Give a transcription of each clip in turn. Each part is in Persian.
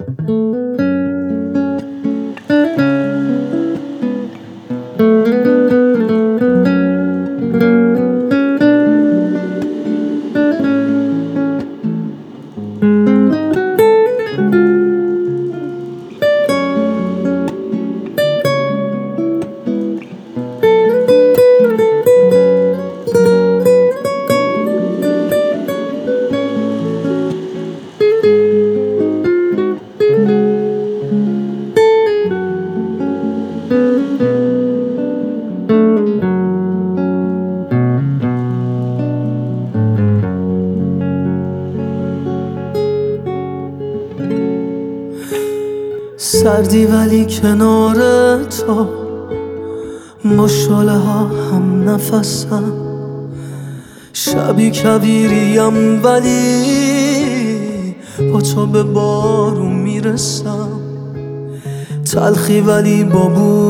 سردی ولی کنار تو با شاله ها هم نفسم، شبی کویریم ولی با تو به بارون میرسم، تلخی ولی با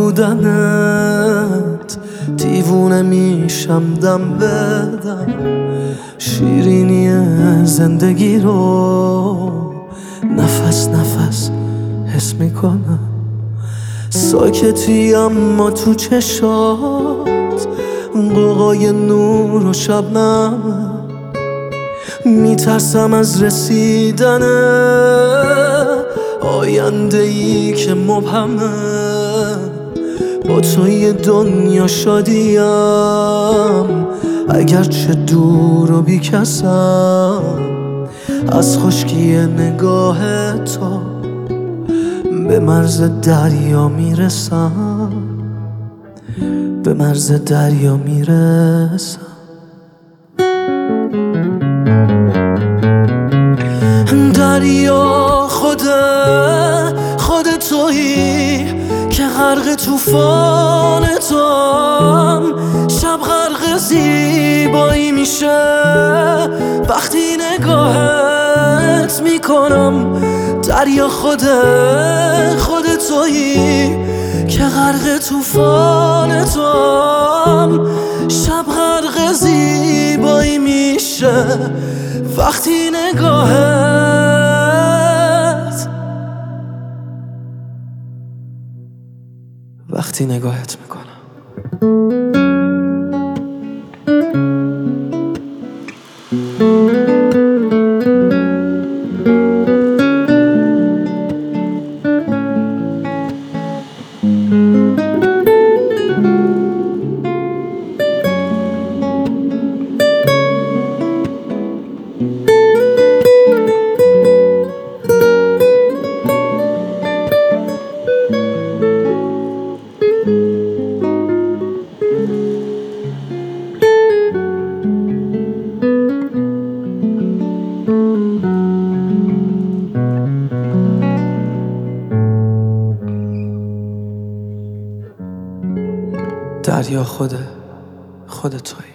بودنت دیوونه میشم دم بدم، شیرینی زندگی رو نفس نفس حس میکنم، ساکتی اما تو چشات قوقای نور و شبنم، میترسم از رسیدن آینده ای که مبهمه، با توی دنیا شادیم اگرچه دور و بیکسم، از خشکی نگاه تو به مرز دریا میرسم، به مرز دریا میرسم. دریا خود تویی که غرق طوفان توام، شب غرق زیبایی میشه وقتی نگاهت میکنم. دریا خود تویی که غرق طوفان توام، شب غرق زیبایی میشه وقتی نگاهت میکنم. دریا خود تویی.